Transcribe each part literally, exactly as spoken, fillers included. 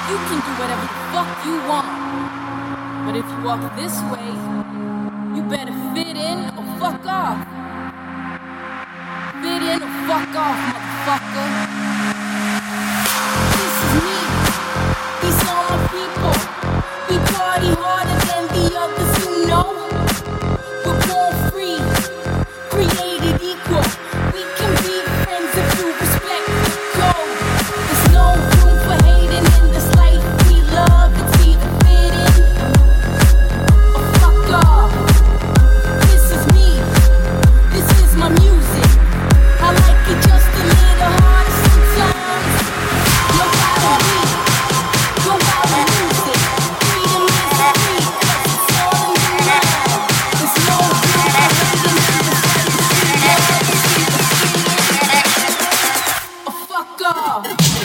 You can do whatever the fuck you want. But if you walk this way, you better fit in or fuck off. Fit in or fuck off, motherfucker. This is me. These are my people. We party harder than the others, you know. We're born free, created equal. We can be friends if you respect the code. There's no room for hating in this life we love. It's either fit in or fuck off. This is me. This is my music. I like it just a little harder sometimes. No matter me, go out and lose it. Freedom is free, 'cause it's all in your mind. There's no room for hating in this life we love. It's either fit in or fuck off.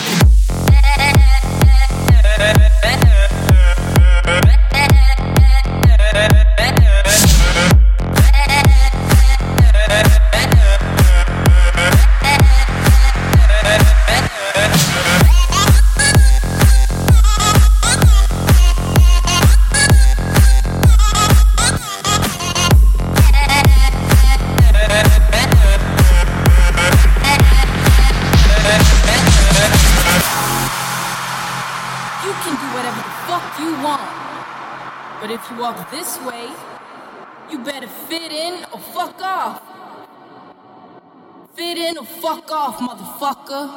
You can do whatever the fuck you want. But if you walk this way, you better fit in or fuck off. Fit in or fuck off, motherfucker.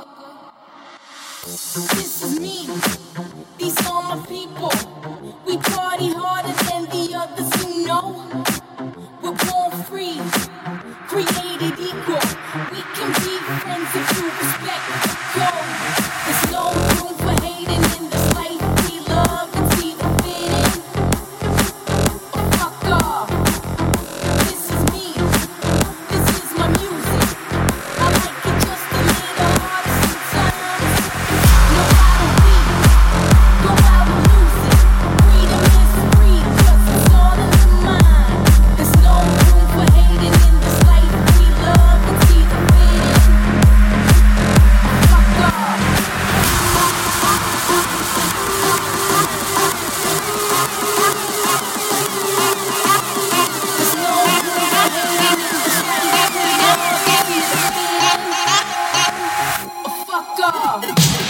This is me. These are my people. We party harder than the others, you know. We're born free, created equal. We can be friends if you respect the code. There's no room for hating in this life we love. It's either fit in or fuck off. This is me. This is my music. I like it just a little harder sometimes. No matter we, go out and lose it. Freedom is free, 'cause it's all in the mind. There's no room for hating in this life we love. It's either fit in or fuck off. There's no room for hating in this life we love. It's either fit in or fuck off.